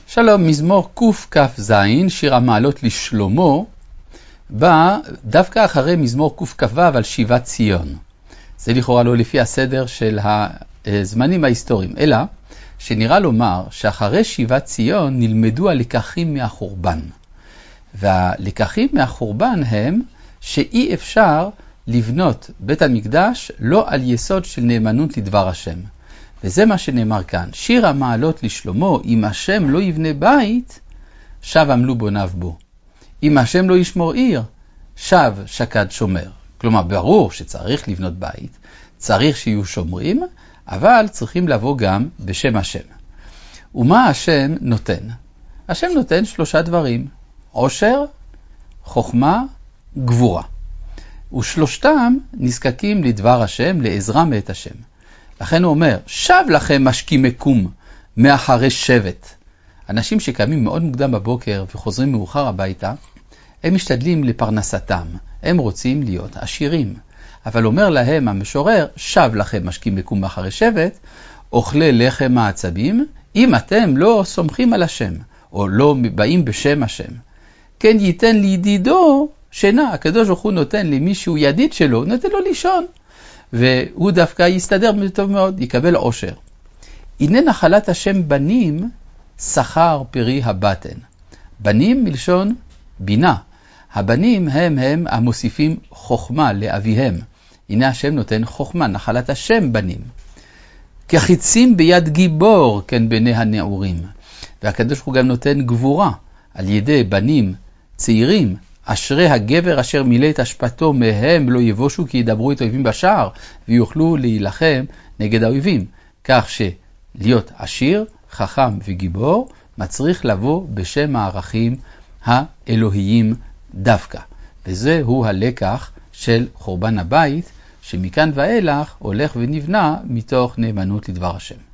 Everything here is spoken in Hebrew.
שלום, מזמור קכ"ז, שיר המעלות לשלמה, בא דווקא אחרי מזמור קכ"ו על שיבת ציון. זה לכאורה לא לפי הסדר של הזמנים ההיסטוריים, אלא שנראה לומר שאחרי שיבת ציון נלמדו הלקחים מהחורבן. והלקחים מהחורבן הם שאי אפשר לבנות בית המקדש לא על יסוד של נאמנות לדבר השם. וזה מה שנאמר כאן. שיר המעלות לשלמה, אם השם לא יבנה בית, שב עמלו בוניו בו. אם השם לא ישמור עיר, שב שקד שומר. כלומר, ברור שצריך לבנות בית, צריך שיהיו שומרים, אבל צריכים לבוא גם בשם השם. ומה השם נותן? השם נותן 3 דברים: עושר, חוכמה, גבורה. ושלושתם נזקקים לדבר השם, לעזרה מאת השם. לכן הוא אומר, שב לכם משכימי קום מאחרי שבט. אנשים שקמים מאוד מוקדם בבוקר וחוזרים מאוחר הביתה, הם משתדלים לפרנסתם, הם רוצים להיות עשירים. אבל אומר להם המשורר, שב לכם משכימי קום מאחרי שבט, אוכלי לחם העצבים, אם אתם לא סומכים על השם, או לא באים בשם השם. כן ייתן לידידו שינה, הקדוש ברוך הוא נותן למישהו ידיד שלו, נותן לו לישון. והוא דווקא יסתדר טוב מאוד, יקבל עושר. הנה נחלת השם בנים, שכר פרי הבטן. בנים מלשון בינה. הבנים הם המוסיפים חוכמה לאביהם. הנה השם נותן חוכמה, נחלת השם בנים. כחיצים ביד גיבור, כן בני הנעורים. והקדוש ברוך הוא גם נותן גבורה על ידי בנים צעירים. אשרי הגבר אשר מילא את השפטו, מהם לא יבושו כי ידברו את האויבים בשער ויוכלו להילחם נגד האויבים. כך שלהיות עשיר, חכם וגיבור מצריך לבוא בשם הערכים האלוהיים דווקא. וזהו הלקח של חורבן הבית, שמכאן ואילך הולך ונבנה מתוך נאמנות לדבר השם.